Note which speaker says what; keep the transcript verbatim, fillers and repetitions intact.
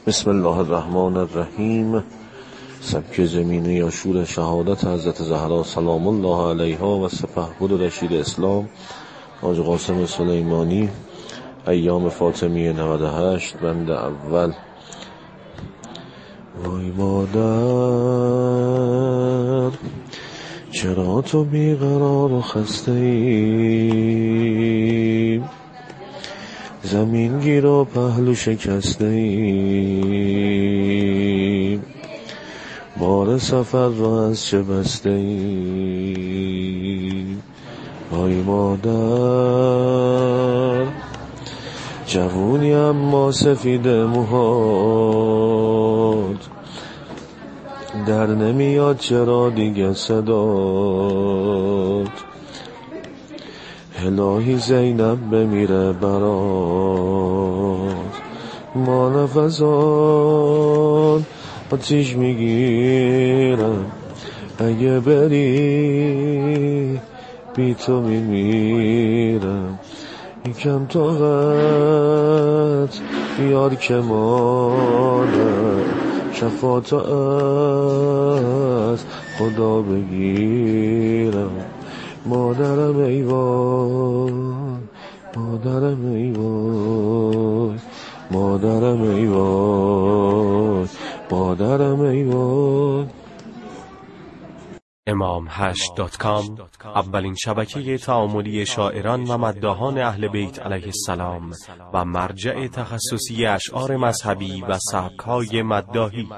Speaker 1: بسم الله الرحمن الرحیم. سبک زمینه یا شور شهادت حضرت زهرا سلام الله علیها و سپهبد رشید اسلام حاج قاسم سلیمانی، ایام فاطمیه نود و هشت، بند اول. وای مادر، چرا تو بیقرار و خسته ای؟ زمین گیر و پهلو شکسته ای، بار سفر را از چه بسته ای؟ وای مادر، جوونی اما سفید موهات، در نمیاد چرا دیگه صدات؟ الهی زینب بمیره برات، ما نفسان آتیش میگیرم، اگه بری بی تو میمیرم. یکم طاقت بیار که مادر، شفاعتو از خدا بگیرم. مادرم ای وای، مادرم ای وای، مادرم ای وای، مادرم ای وای.
Speaker 2: امام هشت دات کام اولین شبکه تعاملی شاعران و مداحان اهل بیت علیه السلام و مرجع تخصصی اشعار مذهبی و سبک‌های مداحی.